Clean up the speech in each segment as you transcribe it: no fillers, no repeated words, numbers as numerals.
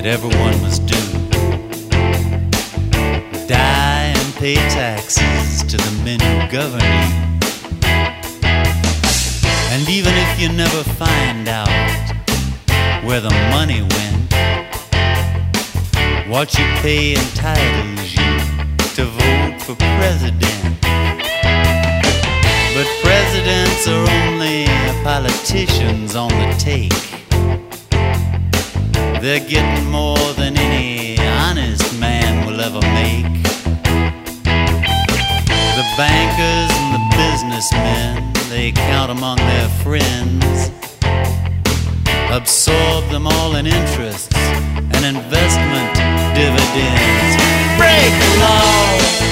everyone must do. Die and pay taxes to the men who govern you. And even if you never find out where the money went, what you pay entitles you to vote for president. But presidents are only politicians on the take. They're getting more than any honest man will ever make. The bankers and the businessmen, they count among their friends, absorb them all in interests and investment dividends. Break the law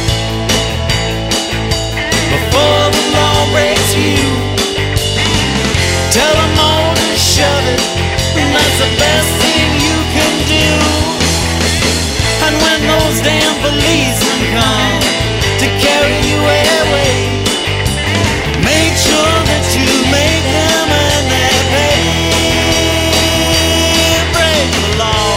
before the law breaks you. Tell them all to shove it, and that's the best thing you can do. And when those damn policemen come to carry you away, make sure that you make them and they pay. Break the law.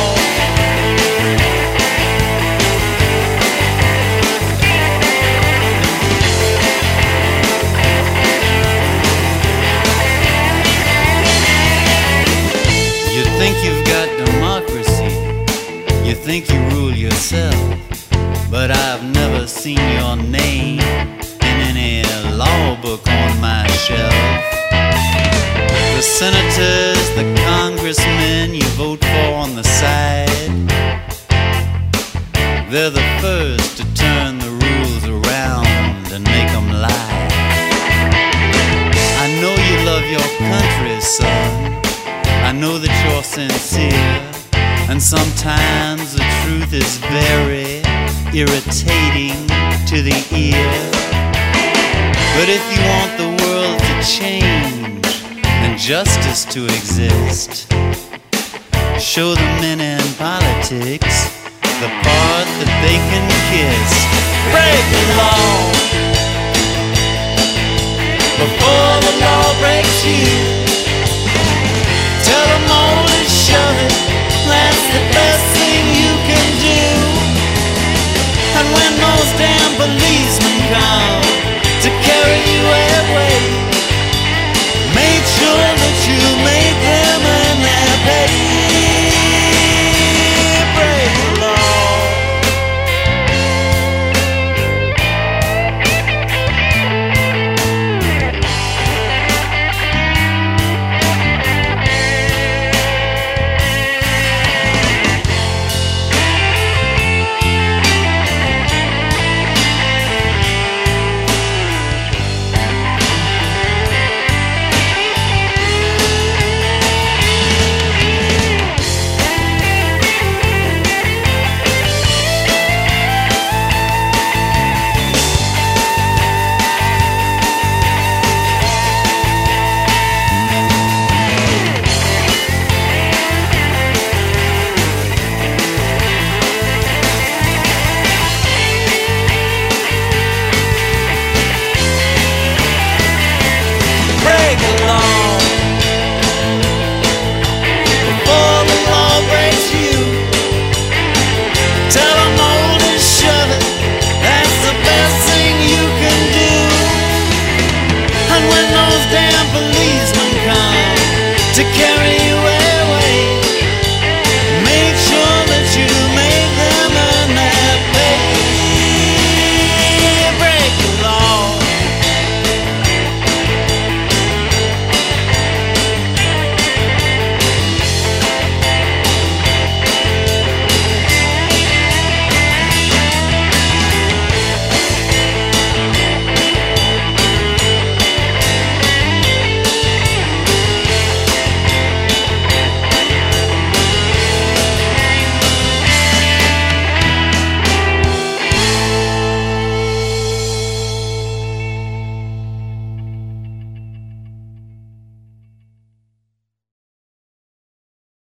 You think you've got democracy, you think you rule yourself, but I've never seen your name in any law book on my shelf. The senators, the congressmen you vote for on the side, they're the first to turn the rules around and make them lie. I know you love your country, son. I know that you're sincere, and sometimes the truth is very irritating to the ear. But if you want the world to change and justice to exist, show the men in politics the part that they can kiss. Break the law before the law breaks you.